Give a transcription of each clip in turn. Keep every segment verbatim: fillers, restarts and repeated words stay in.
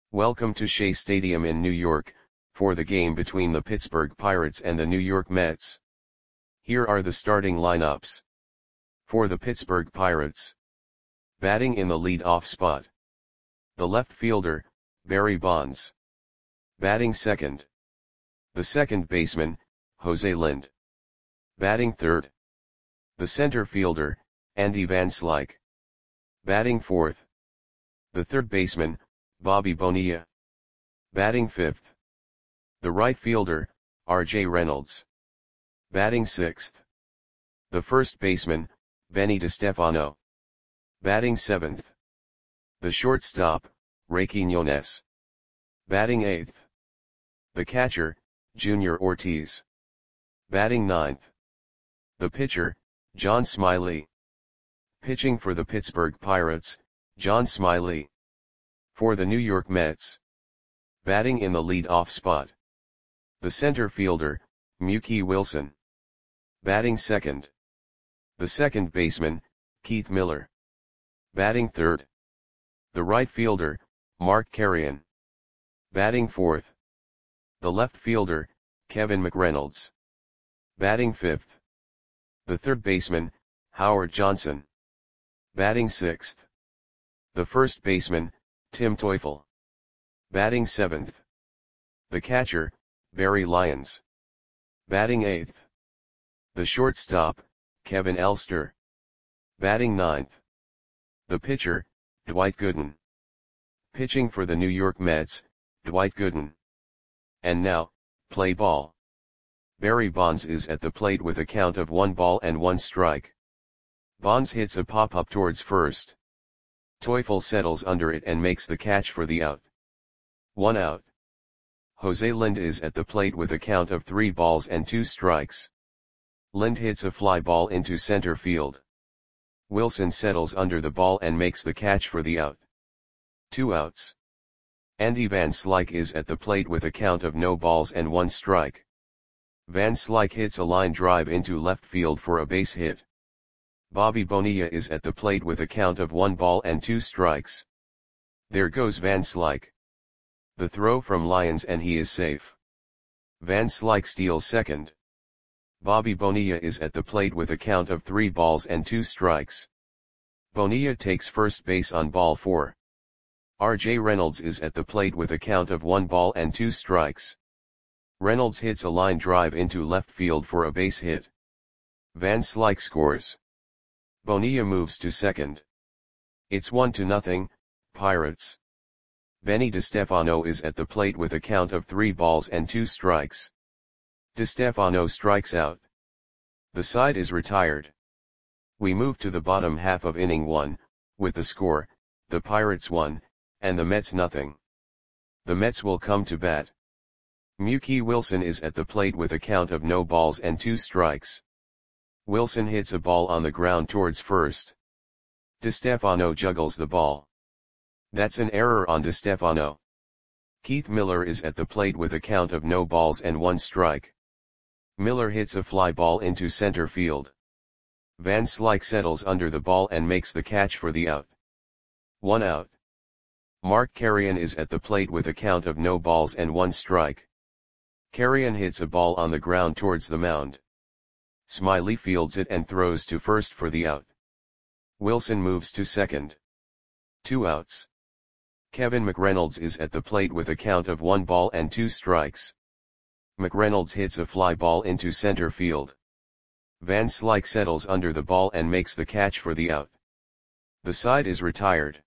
Welcome to Shea Stadium in New York, for the game between the Pittsburgh Pirates and the New York Mets. Here are the starting lineups. For the Pittsburgh Pirates. Batting in the lead-off spot. The left fielder, Barry Bonds. Batting second. The second baseman, Jose Lind. Batting third. The center fielder, Andy Van Slyke. Batting fourth. The third baseman, Bobby Bonilla. Batting fifth. The right fielder, R J Reynolds. Batting sixth. The first baseman, Benny DeStefano. Batting seventh. The shortstop, Ray Quiñones. Batting eighth. The catcher, Junior Ortiz. Batting ninth. The pitcher, John Smiley. Pitching for the Pittsburgh Pirates, John Smiley. For the New York Mets. Batting in the lead-off spot. The center fielder, Mookie Wilson. Batting second. The second baseman, Keith Miller. Batting third. The right fielder, Mark Carreon. Batting fourth. The left fielder, Kevin McReynolds. Batting fifth. The third baseman, Howard Johnson. Batting sixth. The first baseman, Tim Teufel. Batting seventh. The catcher, Barry Lyons. Batting eighth. The shortstop, Kevin Elster. Batting ninth. The pitcher, Dwight Gooden. Pitching for the New York Mets, Dwight Gooden. And now, play ball. Barry Bonds is at the plate with a count of one ball and one strike. Bonds hits a pop-up towards first. Teufel settles under it and makes the catch for the out. One out. Jose Lind is at the plate with a count of three balls and two strikes. Lind hits a fly ball into center field. Wilson settles under the ball and makes the catch for the out. Two outs. Andy Van Slyke is at the plate with a count of no balls and one strike. Van Slyke hits a line drive into left field for a base hit. Bobby Bonilla is at the plate with a count of one ball and two strikes. There goes Van Slyke. The throw from Lyons and he is safe. Van Slyke steals second. Bobby Bonilla is at the plate with a count of three balls and two strikes. Bonilla takes first base on ball four. R J Reynolds is at the plate with a count of one ball and two strikes. Reynolds hits a line drive into left field for a base hit. Van Slyke scores. Bonilla moves to second. It's one to nothing, Pirates. Benny DeStefano is at the plate with a count of three balls and two strikes. DeStefano strikes out. The side is retired. We move to the bottom half of inning one, with the score, the Pirates one, and the Mets nothing. The Mets will come to bat. Mookie Wilson is at the plate with a count of no balls and two strikes. Wilson hits a ball on the ground towards first. DeStefano juggles the ball. That's an error on DeStefano. Keith Miller is at the plate with a count of no balls and one strike. Miller hits a fly ball into center field. Van Slyke settles under the ball and makes the catch for the out. One out. Mark Carreon is at the plate with a count of no balls and one strike. Carreon hits a ball on the ground towards the mound. Smiley fields it and throws to first for the out. Wilson moves to second. Two outs. Kevin McReynolds is at the plate with a count of one ball and two strikes. McReynolds hits a fly ball into center field. Van Slyke settles under the ball and makes the catch for the out. The side is retired.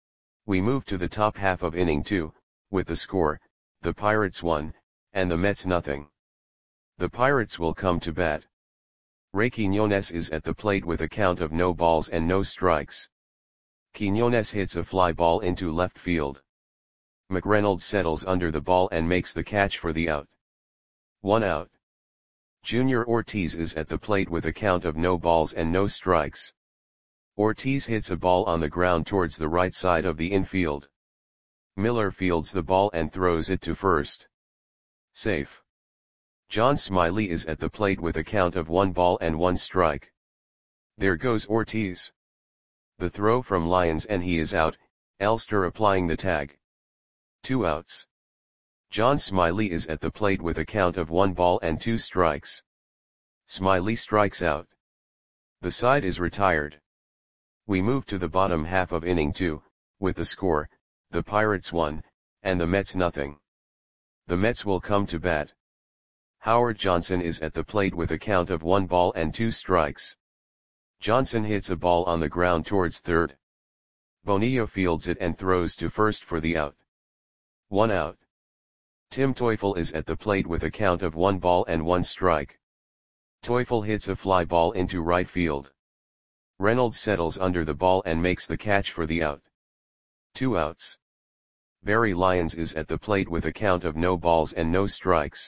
We move to the top half of inning two, with the score, the Pirates one, and the Mets nothing. The Pirates will come to bat. Ray Quiñones is at the plate with a count of no balls and no strikes. Quiñones hits a fly ball into left field. McReynolds settles under the ball and makes the catch for the out. One out. Junior Ortiz is at the plate with a count of no balls and no strikes. Ortiz hits a ball on the ground towards the right side of the infield. Miller fields the ball and throws it to first. Safe. John Smiley is at the plate with a count of one ball and one strike. There goes Ortiz. The throw from Lyons and he is out, Elster applying the tag. Two outs. John Smiley is at the plate with a count of one ball and two strikes. Smiley strikes out. The side is retired. We move to the bottom half of inning two, with the score, the Pirates one, and the Mets nothing. The Mets will come to bat. Howard Johnson is at the plate with a count of one ball and two strikes. Johnson hits a ball on the ground towards third. Bonilla fields it and throws to first for the out. One out. Tim Teufel is at the plate with a count of one ball and one strike. Teufel hits a fly ball into right field. Reynolds settles under the ball and makes the catch for the out. Two outs. Barry Lyons is at the plate with a count of no balls and no strikes.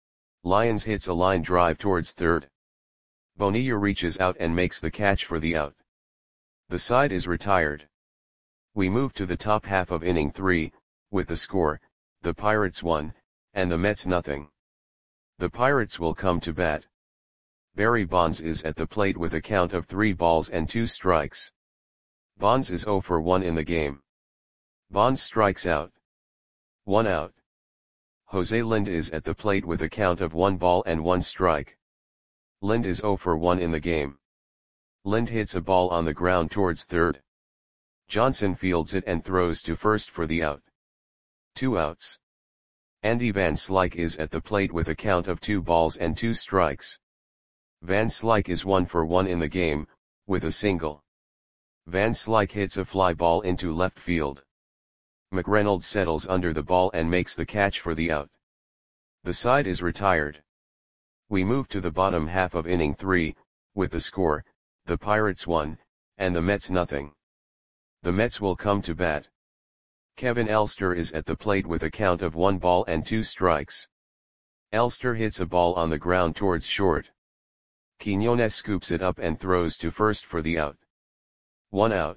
Lyons hits a line drive towards third. Bonilla reaches out and makes the catch for the out. The side is retired. We move to the top half of inning three, with the score, the Pirates one, and the Mets nothing. The Pirates will come to bat. Barry Bonds is at the plate with a count of three balls and two strikes. Bonds is oh for one in the game. Bonds strikes out. One out. Jose Lind is at the plate with a count of one ball and one strike. Lind is oh for one in the game. Lind hits a ball on the ground towards third. Johnson fields it and throws to first for the out. Two outs. Andy Van Slyke is at the plate with a count of two balls and two strikes. Van Slyke is one for one in the game, with a single. Van Slyke hits a fly ball into left field. McReynolds settles under the ball and makes the catch for the out. The side is retired. We move to the bottom half of inning three, with the score, the Pirates one, and the Mets nothing. The Mets will come to bat. Kevin Elster is at the plate with a count of one ball and two strikes. Elster hits a ball on the ground towards short. Quiñones scoops it up and throws to first for the out. One out.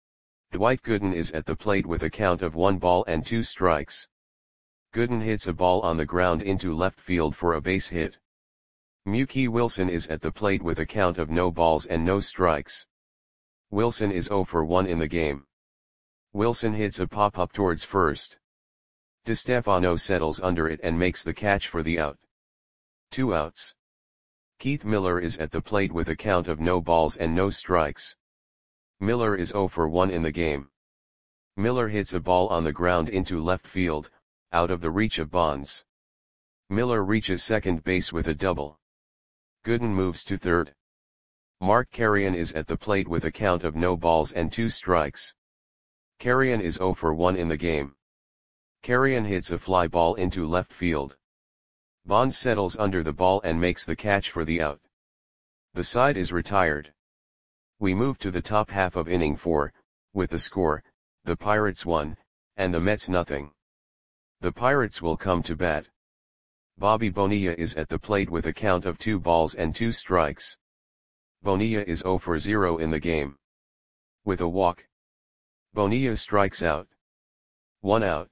Dwight Gooden is at the plate with a count of one ball and two strikes. Gooden hits a ball on the ground into left field for a base hit. Mookie Wilson is at the plate with a count of no balls and no strikes. Wilson is oh for one in the game. Wilson hits a pop-up towards first. DeStefano settles under it and makes the catch for the out. Two outs. Keith Miller is at the plate with a count of no balls and no strikes. Miller is oh for one in the game. Miller hits a ball on the ground into left field, out of the reach of Bonds. Miller reaches second base with a double. Gooden moves to third. Mark Carrion is at the plate with a count of no balls and two strikes. Carrion is oh for one in the game. Carrion hits a fly ball into left field. Bonds settles under the ball and makes the catch for the out. The side is retired. We move to the top half of inning four, with the score, the Pirates one, and the Mets nothing. The Pirates will come to bat. Bobby Bonilla is at the plate with a count of two balls and two strikes. Bonilla is oh for zero in the game. With a walk. Bonilla strikes out. One out.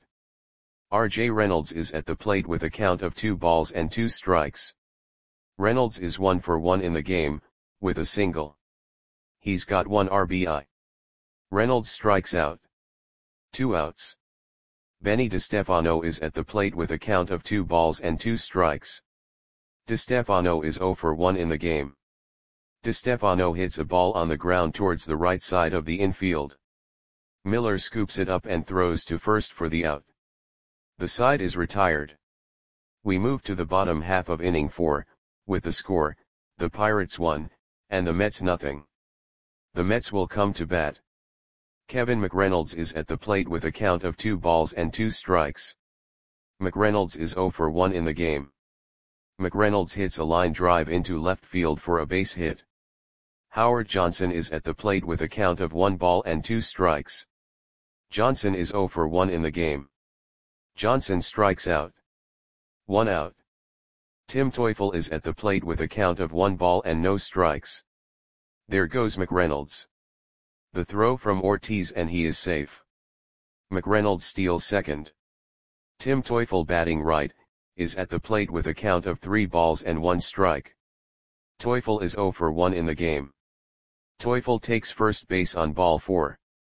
R J Reynolds is at the plate with a count of two balls and two strikes. Reynolds is one for one in the game, with a single. He's got one R B I. Reynolds strikes out. Two outs. Benny DeStefano is at the plate with a count of two balls and two strikes. DeStefano is oh for one in the game. DeStefano hits a ball on the ground towards the right side of the infield. Miller scoops it up and throws to first for the out. The side is retired. We move to the bottom half of inning four, with the score, the Pirates one, and the Mets nothing. The Mets will come to bat. Kevin McReynolds is at the plate with a count of two balls and two strikes. McReynolds is oh for one in the game. McReynolds hits a line drive into left field for a base hit. Howard Johnson is at the plate with a count of one ball and two strikes. Johnson is oh for one in the game. Johnson strikes out. One out. Tim Teufel is at the plate with a count of one ball and no strikes. There goes McReynolds. The throw from Ortiz and he is safe. McReynolds steals second. Tim Teufel batting right, is at the plate with a count of three balls and one strike. Teufel is oh for one in the game. Teufel takes first base on ball four.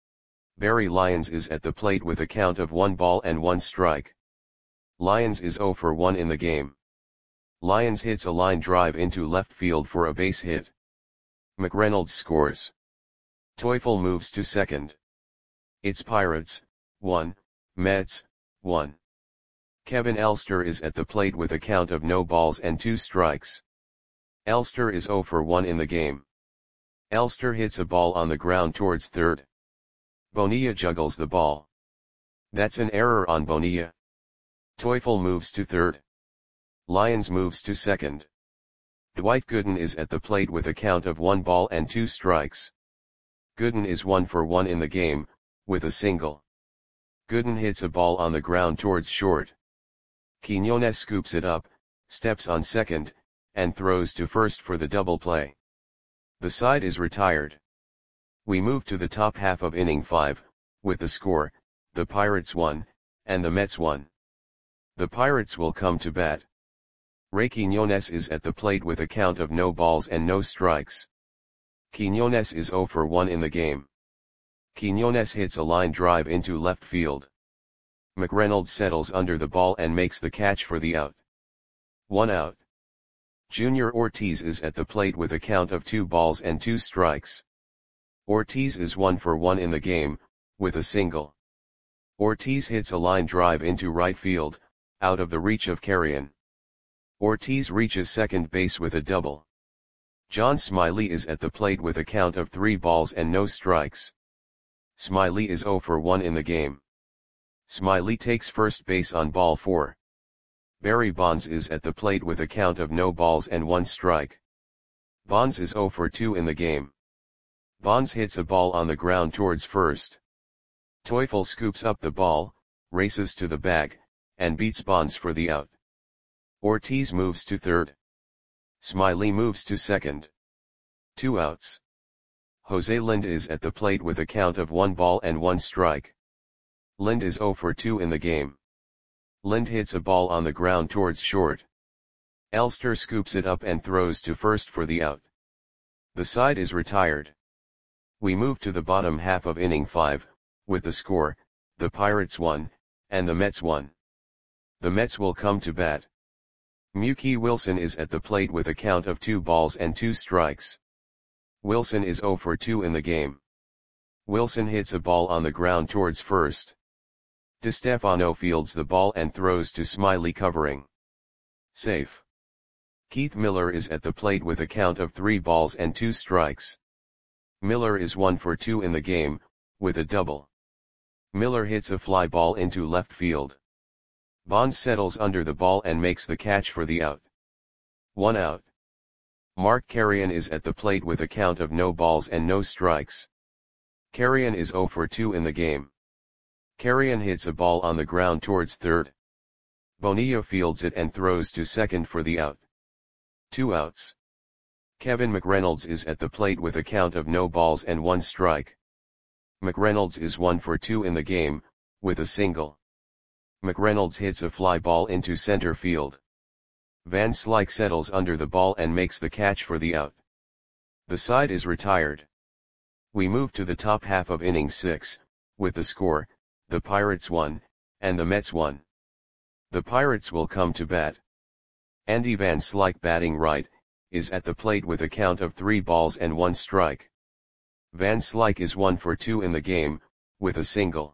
Barry Lyons is at the plate with a count of one ball and one strike. Lyons is zero for one in the game. Lyons hits a line drive into left field for a base hit. McReynolds scores. Teufel moves to second. It's Pirates, one, Mets, one. Kevin Elster is at the plate with a count of no balls and two strikes. Elster is zero for one in the game. Elster hits a ball on the ground towards third. Bonilla juggles the ball. That's an error on Bonilla. Teufel moves to third. Lyons moves to second. Dwight Gooden is at the plate with a count of one ball and two strikes. Gooden is one for one in the game, with a single. Gooden hits a ball on the ground towards short. Quiñones scoops it up, steps on second, and throws to first for the double play. The side is retired. We move to the top half of inning five, with the score, the Pirates one, and the Mets one. The Pirates will come to bat. Ray Quiñones is at the plate with a count of no balls and no strikes. Quiñones is zero for one in the game. Quiñones hits a line drive into left field. McReynolds settles under the ball and makes the catch for the out. One out. Junior Ortiz is at the plate with a count of two balls and two strikes. Ortiz is one for one in the game, with a single. Ortiz hits a line drive into right field, out of the reach of Carrion. Ortiz reaches second base with a double. John Smiley is at the plate with a count of three balls and no strikes. Smiley is zero for one in the game. Smiley takes first base on ball four. Barry Bonds is at the plate with a count of no balls and one strike. Bonds is zero for two in the game. Bonds hits a ball on the ground towards first. Teufel scoops up the ball, races to the bag, and beats Bonds for the out. Ortiz moves to third. Smiley moves to second. Two outs. Jose Lind is at the plate with a count of one ball and one strike. Lind is zero for two in the game. Lind hits a ball on the ground towards short. Elster scoops it up and throws to first for the out. The side is retired. We move to the bottom half of inning five, with the score, the Pirates one, and the Mets one. The Mets will come to bat. Mookie Wilson is at the plate with a count of two balls and two strikes. Wilson is zero for two in the game. Wilson hits a ball on the ground towards first. DeStefano fields the ball and throws to Smiley covering. Safe. Keith Miller is at the plate with a count of three balls and two strikes. Miller is one for two in the game, with a double. Miller hits a fly ball into left field. Bonds settles under the ball and makes the catch for the out. One out. Mark Carrion is at the plate with a count of no balls and no strikes. Carrion is zero for two in the game. Carrion hits a ball on the ground towards third. Bonilla fields it and throws to second for the out. Two outs. Kevin McReynolds is at the plate with a count of no balls and one strike. McReynolds is one for two in the game, with a single. McReynolds hits a fly ball into center field. Van Slyke settles under the ball and makes the catch for the out. The side is retired. We move to the top half of inning six, with the score, the Pirates one, and the Mets one. The Pirates will come to bat. Andy Van Slyke, batting right, is at the plate with a count of three balls and one strike. Van Slyke is one for two in the game, with a single.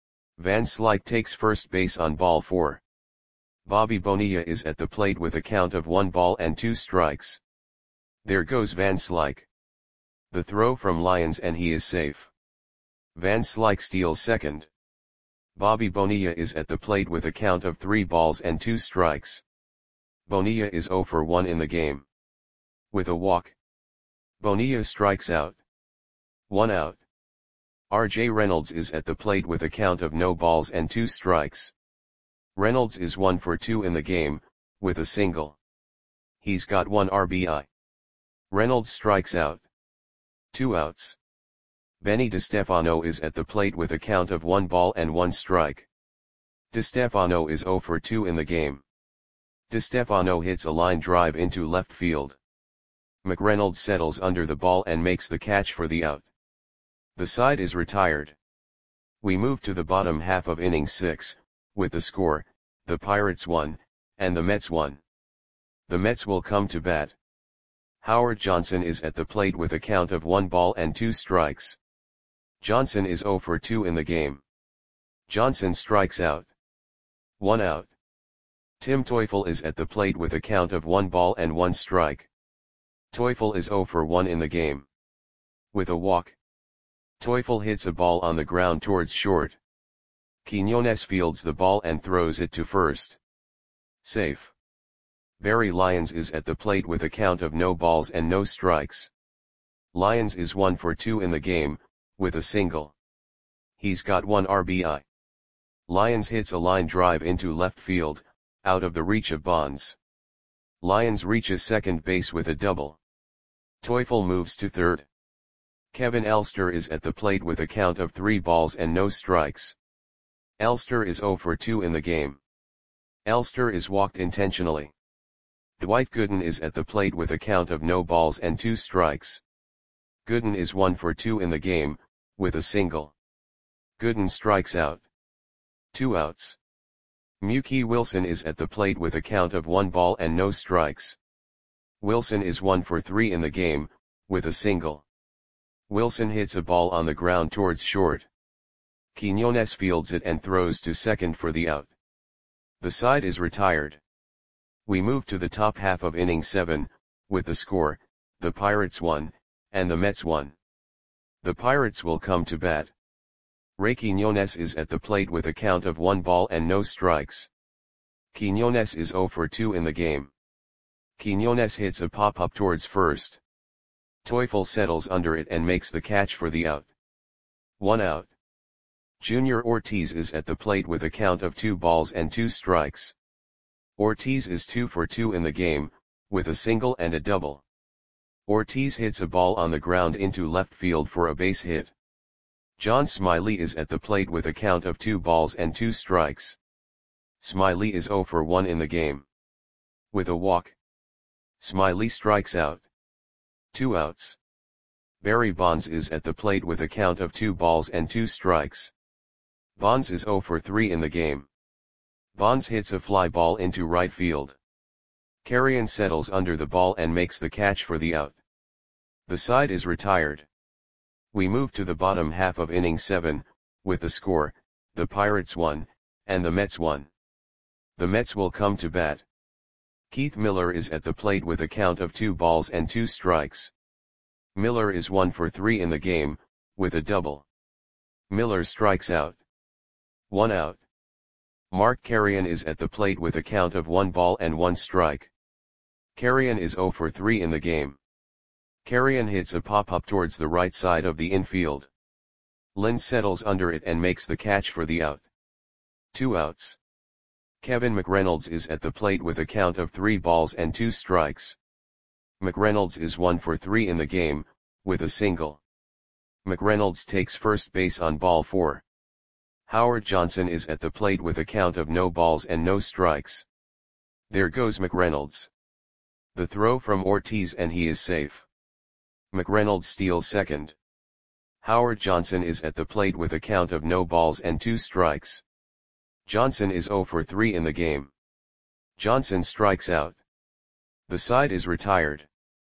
Van Slyke takes first base on ball four. Bobby Bonilla is at the plate with a count of one ball and two strikes. There goes Van Slyke. The throw from Lyons and he is safe. Van Slyke steals second. Bobby Bonilla is at the plate with a count of three balls and two strikes. Bonilla is zero for one in the game. With a walk. Bonilla strikes out. One out. R J Reynolds is at the plate with a count of no balls and two strikes. Reynolds is one for two in the game, with a single. He's got one R B I. Reynolds strikes out. Two outs. Benny DeStefano is at the plate with a count of one ball and one strike. DeStefano is zero for two in the game. DeStefano hits a line drive into left field. McReynolds settles under the ball and makes the catch for the out. The side is retired. We move to the bottom half of inning six, with the score, the Pirates one, and the Mets one. The Mets will come to bat. Howard Johnson is at the plate with a count of one ball and two strikes. Johnson is oh for two in the game. Johnson strikes out. One out. Tim Teufel is at the plate with a count of one ball and one strike. Teufel is oh for one in the game. With a walk. Teufel hits a ball on the ground towards short. Quiñones fields the ball and throws it to first. Safe. Barry Lyons is at the plate with a count of no balls and no strikes. Lyons is one for two in the game, with a single. He's got one R B I. Lyons hits a line drive into left field, out of the reach of Bonds. Lyons reaches second base with a double. Teufel moves to third. Kevin Elster is at the plate with a count of three balls and no strikes. Elster is oh for two in the game. Elster is walked intentionally. Dwight Gooden is at the plate with a count of no balls and two strikes. Gooden is one for two in the game, with a single. Gooden strikes out. Two outs. Mookie Wilson is at the plate with a count of one ball and no strikes. Wilson is one for three in the game, with a single. Wilson hits a ball on the ground towards short. Quiñones fields it and throws to second for the out. The side is retired. We move to the top half of inning seven, with the score, the Pirates one, and the Mets one. The Pirates will come to bat. Ray Quiñones is at the plate with a count of one ball and no strikes. Quiñones is oh for two in the game. Quiñones hits a pop-up towards first. Teufel settles under it and makes the catch for the out. One out. Junior Ortiz is at the plate with a count of two balls and two strikes. Ortiz is two for two in the game, with a single and a double. Ortiz hits a ball on the ground into left field for a base hit. John Smiley is at the plate with a count of two balls and two strikes. Smiley is oh for one in the game. With a walk. Smiley strikes out. Two outs. Barry Bonds is at the plate with a count of two balls and two strikes. Bonds is oh for three in the game. Bonds hits a fly ball into right field. Carrion settles under the ball and makes the catch for the out. The side is retired. We move to the bottom half of inning seven, with the score, the Pirates one, and the Mets one. The Mets will come to bat. Keith Miller is at the plate with a count of two balls and two strikes. Miller is one for three in the game, with a double. Miller strikes out. One out. Mark Carrion is at the plate with a count of one ball and one strike. Carrion is oh for three in the game. Carrion hits a pop-up towards the right side of the infield. Lind settles under it and makes the catch for the out. Two outs. Kevin McReynolds is at the plate with a count of three balls and two strikes. McReynolds is one for three in the game, with a single. McReynolds takes first base on ball four. Howard Johnson is at the plate with a count of no balls and no strikes. There goes McReynolds. The throw from Ortiz and he is safe. McReynolds steals second. Howard Johnson is at the plate with a count of no balls and two strikes. Johnson is oh for three in the game. Johnson strikes out. The side is retired.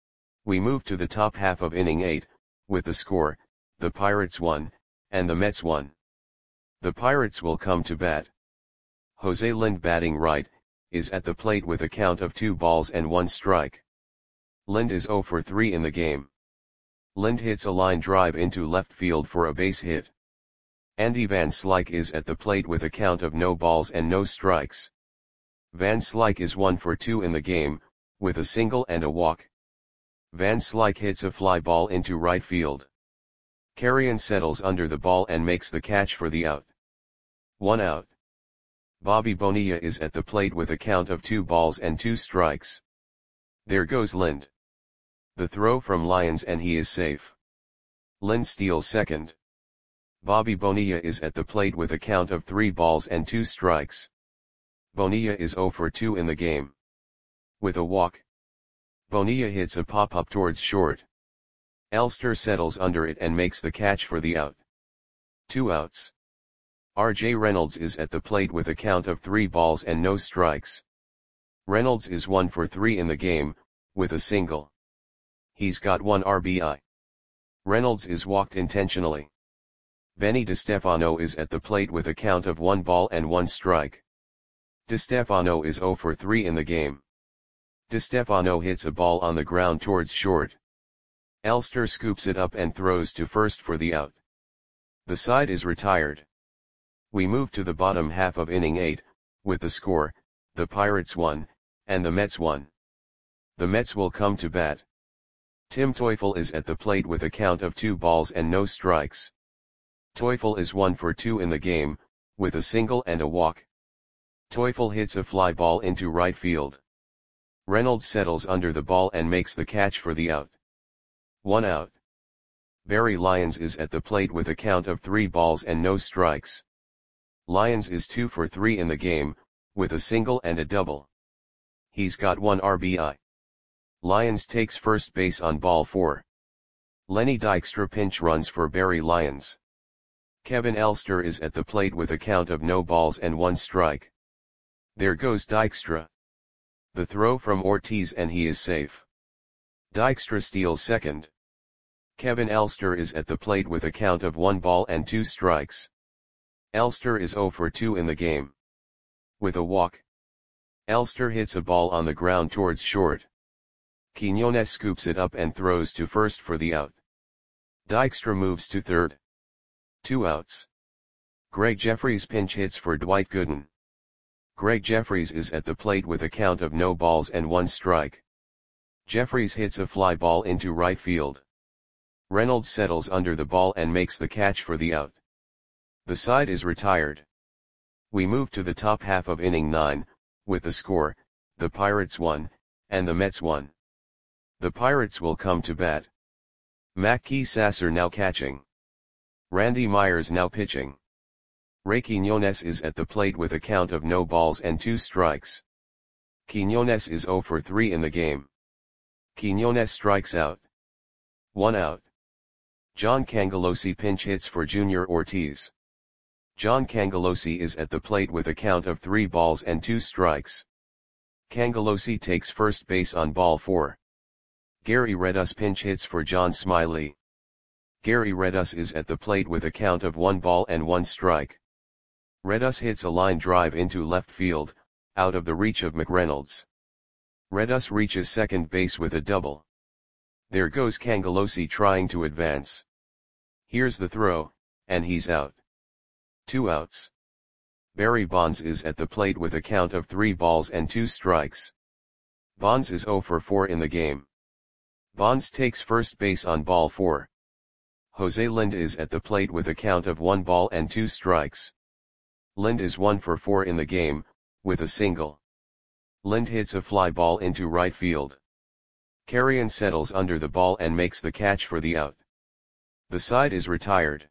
We move to the top half of inning eight, with the score, the Pirates one, and the Mets one. The Pirates will come to bat. Jose Lind batting right, is at the plate with a count of two balls and one strike. Lind is oh for three in the game. Lind hits a line drive into left field for a base hit. Andy Van Slyke is at the plate with a count of no balls and no strikes. Van Slyke is one for two in the game, with a single and a walk. Van Slyke hits a fly ball into right field. Carrion settles under the ball and makes the catch for the out. One out. Bobby Bonilla is at the plate with a count of two balls and two strikes. There goes Lind. The throw from Lyons and he is safe. Lind steals second. Bobby Bonilla is at the plate with a count of three balls and two strikes. Bonilla is oh for two in the game. With a walk. Bonilla hits a pop-up towards short. Elster settles under it and makes the catch for the out. Two outs. R J Reynolds is at the plate with a count of three balls and no strikes. Reynolds is one for three in the game, with a single. He's got one R B I. Reynolds is walked intentionally. Benny DeStefano is at the plate with a count of one ball and one strike. DeStefano is zero for three in the game. DeStefano hits a ball on the ground towards short. Elster scoops it up and throws to first for the out. The side is retired. We move to the bottom half of inning eight, with the score, the Pirates one, and the Mets one. The Mets will come to bat. Tim Teufel is at the plate with a count of two balls and no strikes. Teufel is one for two in the game, with a single and a walk. Teufel hits a fly ball into right field. Reynolds settles under the ball and makes the catch for the out. One out. Barry Lyons is at the plate with a count of three balls and no strikes. Lyons is two for three in the game, with a single and a double. He's got one R B I. Lyons takes first base on ball four. Lenny Dykstra pinch runs for Barry Lyons. Kevin Elster is at the plate with a count of no balls and one strike. There goes Dykstra. The throw from Ortiz and he is safe. Dykstra steals second. Kevin Elster is at the plate with a count of one ball and two strikes. Elster is zero for two in the game. With a walk. Elster hits a ball on the ground towards short. Quiñones scoops it up and throws to first for the out. Dykstra moves to third. Two outs. Greg Jeffries pinch hits for Dwight Gooden. Greg Jeffries is at the plate with a count of no balls and one strike. Jeffries hits a fly ball into right field. Reynolds settles under the ball and makes the catch for the out. The side is retired. We move to the top half of inning nine, with the score, the Pirates one, and the Mets one. The Pirates will come to bat. Mackey Sasser now catching. Randy Myers now pitching. Ray Quiñones is at the plate with a count of no balls and two strikes. Quiñones is zero for three in the game. Quiñones strikes out. One out. John Cangelosi pinch hits for Junior Ortiz. John Cangelosi is at the plate with a count of three balls and two strikes. Cangelosi takes first base on ball four. Gary Redus pinch hits for John Smiley. Gary Redus is at the plate with a count of one ball and one strike. Redus hits a line drive into left field, out of the reach of McReynolds. Redus reaches second base with a double. There goes Cangelosi trying to advance. Here's the throw, and he's out. Two outs. Barry Bonds is at the plate with a count of three balls and two strikes. Bonds is zero for four in the game. Bonds takes first base on ball four. Jose Lind is at the plate with a count of one ball and two strikes. Lind is one for four in the game, with a single. Lind hits a fly ball into right field. Carrion settles under the ball and makes the catch for the out. The side is retired.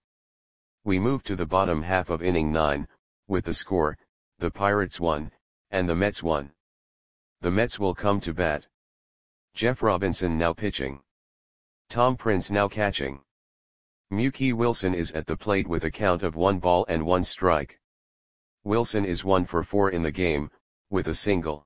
We move to the bottom half of inning nine, with the score, the Pirates one, and the Mets one. The Mets will come to bat. Jeff Robinson now pitching. Tom Prince now catching. Mookie Wilson is at the plate with a count of one ball and one strike. Wilson is one for four in the game, with a single.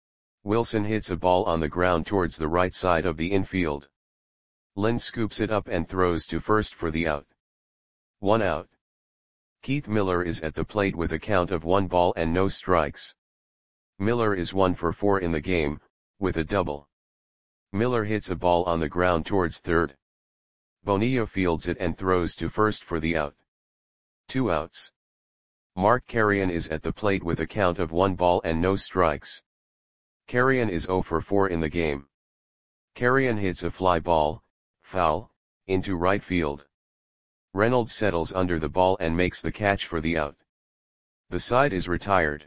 Wilson hits a ball on the ground towards the right side of the infield. Lind scoops it up and throws to first for the out. One out. Keith Miller is at the plate with a count of one ball and no strikes. Miller is one for four in the game, with a double. Miller hits a ball on the ground towards third. Bonilla fields it and throws to first for the out. Two outs. Mark Carrion is at the plate with a count of one ball and no strikes. Carrion is zero for four in the game. Carrion hits a fly ball, foul, into right field. Reynolds settles under the ball and makes the catch for the out. The side is retired.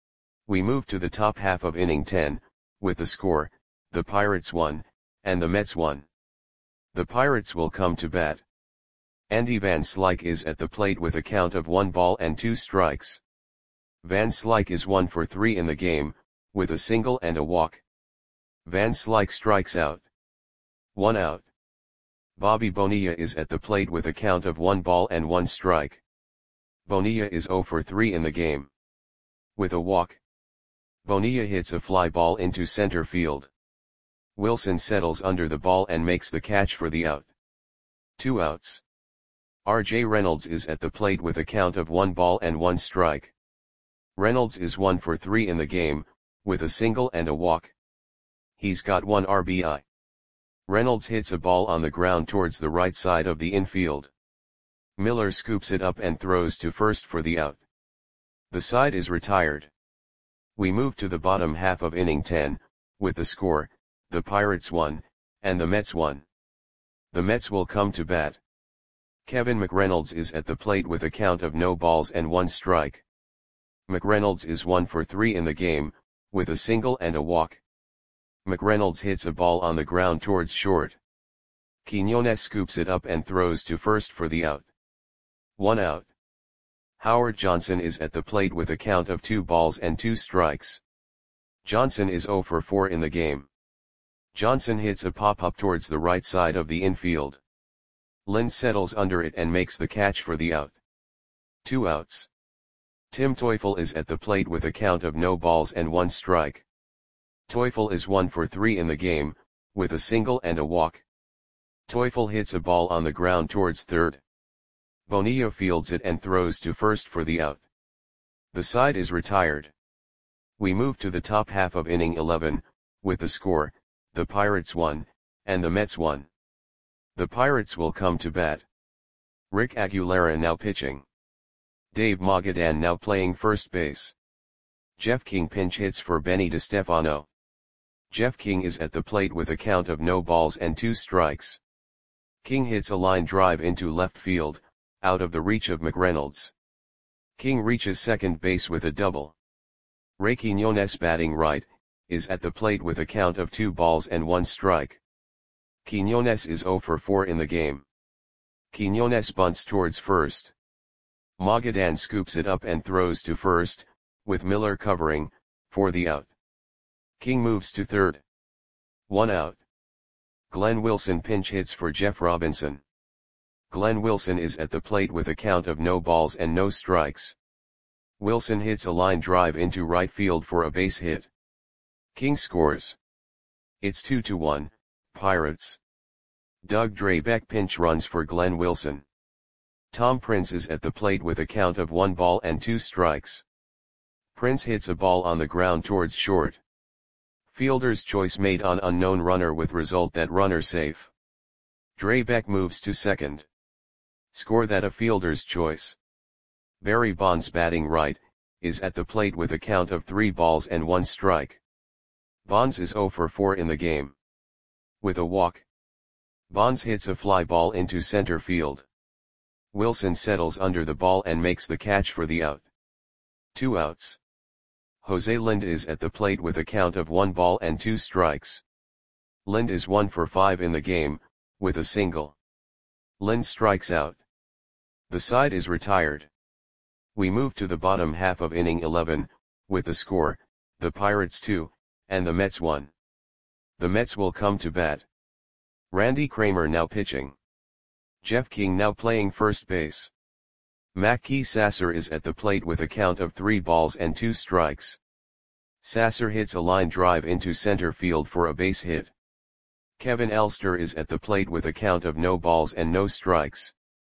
We move to the top half of inning ten, with the score, the Pirates one, and the Mets one. The Pirates will come to bat. Andy Van Slyke is at the plate with a count of one ball and two strikes. Van Slyke is one for three in the game, with a single and a walk. Van Slyke strikes out. One out. Bobby Bonilla is at the plate with a count of one ball and one strike. Bonilla is zero for three in the game. With a walk, Bonilla hits a fly ball into center field. Wilson settles under the ball and makes the catch for the out. Two outs. R J Reynolds is at the plate with a count of one ball and one strike. Reynolds is one for three in the game, with a single and a walk. He's got one R B I. Reynolds hits a ball on the ground towards the right side of the infield. Miller scoops it up and throws to first for the out. The side is retired. We move to the bottom half of inning ten, with the score, the Pirates won, and the Mets won. The Mets will come to bat. Kevin McReynolds is at the plate with a count of no balls and one strike. McReynolds is one for three in the game, with a single and a walk. McReynolds hits a ball on the ground towards short. Quiñones scoops it up and throws to first for the out. One out. Howard Johnson is at the plate with a count of two balls and two strikes. Johnson is zero for four in the game. Johnson hits a pop-up towards the right side of the infield. Lind settles under it and makes the catch for the out. Two outs. Tim Teufel is at the plate with a count of no balls and one strike. Teufel is one for three in the game, with a single and a walk. Teufel hits a ball on the ground towards third. Bonilla fields it and throws to first for the out. The side is retired. We move to the top half of inning eleven, with the score, the Pirates won, and the Mets won. The Pirates will come to bat. Rick Aguilera now pitching. Dave Magadan now playing first base. Jeff King pinch hits for Benny DeStefano. Jeff King is at the plate with a count of no balls and two strikes. King hits a line drive into left field, out of the reach of McReynolds. King reaches second base with a double. Ray Quiñones batting right, is at the plate with a count of two balls and one strike. Quiñones is zero for four in the game. Quiñones bunts towards first. Magadan scoops it up and throws to first, with Miller covering, for the out. King moves to third. One out. Glenn Wilson pinch hits for Jeff Robinson. Glenn Wilson is at the plate with a count of no balls and no strikes. Wilson hits a line drive into right field for a base hit. King scores. It's two to one, Pirates. Doug Drabek pinch runs for Glenn Wilson. Tom Prince is at the plate with a count of one ball and two strikes. Prince hits a ball on the ground towards short. Fielder's choice made on unknown runner with result that runner safe. Drabek moves to second. Score that a fielder's choice. Barry Bonds batting right, is at the plate with a count of three balls and one strike. Bonds is zero for four in the game. With a walk, Bonds hits a fly ball into center field. Wilson settles under the ball and makes the catch for the out. Two outs. Jose Lind is at the plate with a count of one ball and two strikes. Lind is one for five in the game, with a single. Lind strikes out. The side is retired. We move to the bottom half of inning eleven, with the score, the Pirates two, and the Mets one. The Mets will come to bat. Randy Kramer now pitching. Jeff King now playing first base. Mackey Sasser is at the plate with a count of three balls and two strikes. Sasser hits a line drive into center field for a base hit. Kevin Elster is at the plate with a count of no balls and no strikes.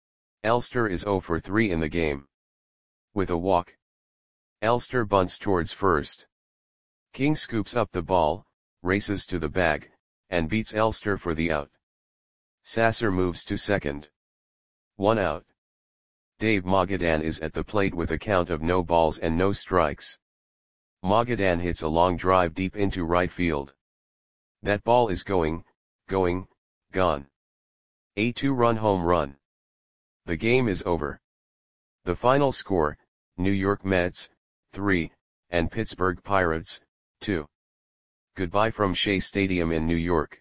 Elster is zero for three in the game. With a walk, Elster bunts towards first. King scoops up the ball, races to the bag, and beats Elster for the out. Sasser moves to second. One out. Dave Magadan is at the plate with a count of no balls and no strikes. Magadan hits a long drive deep into right field. That ball is going, going, gone. A two-run home run. The game is over. The final score, New York Mets, three, and Pittsburgh Pirates, two. Goodbye from Shea Stadium in New York.